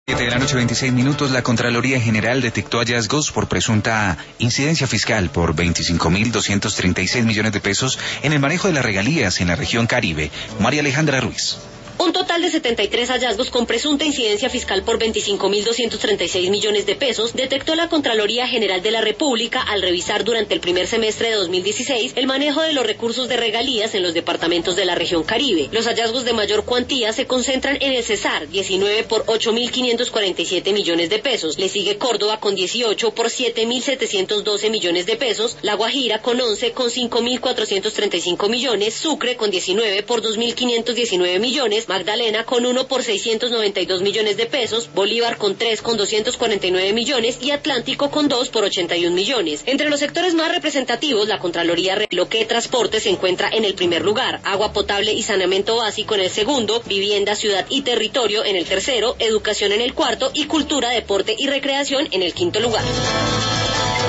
7 de la noche, 26 minutos, la Contraloría General detectó hallazgos por presunta incidencia fiscal por 25.236 millones de pesos en el manejo de las regalías en la región Caribe. María Alejandra Ruiz. Un total de 73 hallazgos con presunta incidencia fiscal por 25.236 millones de pesos detectó la Contraloría General de la República al revisar durante el primer semestre de 2016 el manejo de los recursos de regalías en los departamentos de la región Caribe. Los hallazgos de mayor cuantía se concentran en el Cesar, 19 por 8.547 millones de pesos. Le sigue Córdoba con 18 por 7.712 millones de pesos, La Guajira con 11 con 5.435 millones, Sucre con 19 por 2.519 millones, Magdalena con 1 por 692 millones de pesos, Bolívar con 3 con 249 millones y Atlántico con 2 por 81 millones. Entre los sectores más representativos, la Contraloría reveló que transporte se encuentra en el primer lugar, agua potable y saneamiento básico en el segundo, vivienda, ciudad y territorio en el tercero, educación en el cuarto y cultura, deporte y recreación en el quinto lugar.